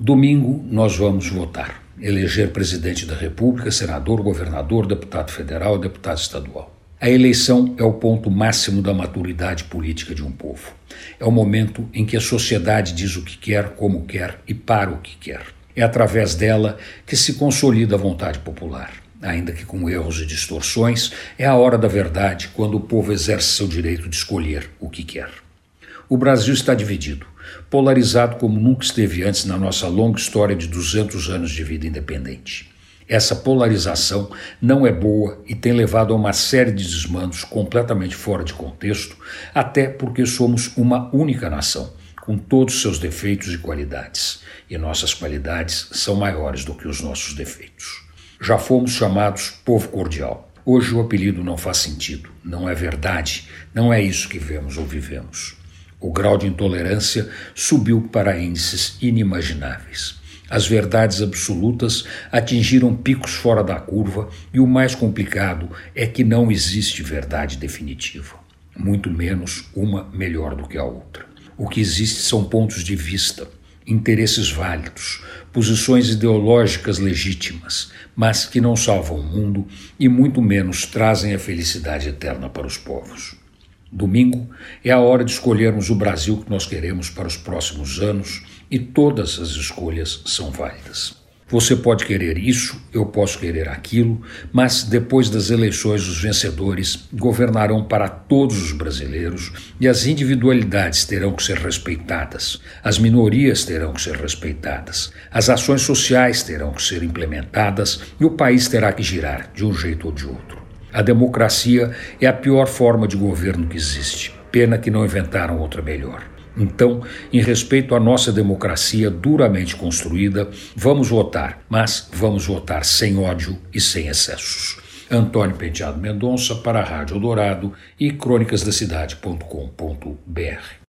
Domingo nós vamos votar, eleger presidente da República, senador, governador, deputado federal e deputado estadual. A eleição é o ponto máximo da maturidade política de um povo. É o momento em que a sociedade diz o que quer, como quer e para o que quer. É através dela que se consolida a vontade popular. Ainda que com erros e distorções, é a hora da verdade quando o povo exerce seu direito de escolher o que quer. O Brasil está dividido, polarizado como nunca esteve antes na nossa longa história de 200 anos de vida independente. Essa polarização não é boa e tem levado a uma série de desmandos completamente fora de contexto, até porque somos uma única nação, com todos seus defeitos e qualidades. E nossas qualidades são maiores do que os nossos defeitos. Já fomos chamados povo cordial. Hoje o apelido não faz sentido, não é verdade, não é isso que vemos ou vivemos. O grau de intolerância subiu para índices inimagináveis. As verdades absolutas atingiram picos fora da curva e o mais complicado é que não existe verdade definitiva, muito menos uma melhor do que a outra. O que existe são pontos de vista, interesses válidos, posições ideológicas legítimas, mas que não salvam o mundo e muito menos trazem a felicidade eterna para os povos. Domingo é a hora de escolhermos o Brasil que nós queremos para os próximos anos e todas as escolhas são válidas. Você pode querer isso, eu posso querer aquilo, mas depois das eleições os vencedores governarão para todos os brasileiros e as individualidades terão que ser respeitadas, as minorias terão que ser respeitadas, as ações sociais terão que ser implementadas e o país terá que girar de um jeito ou de outro. A democracia é a pior forma de governo que existe. Pena que não inventaram outra melhor. Então, em respeito à nossa democracia duramente construída, vamos votar, mas vamos votar sem ódio e sem excessos. Antônio Penteado Mendonça para a Rádio Eldorado e crônicasdacidade.com.br.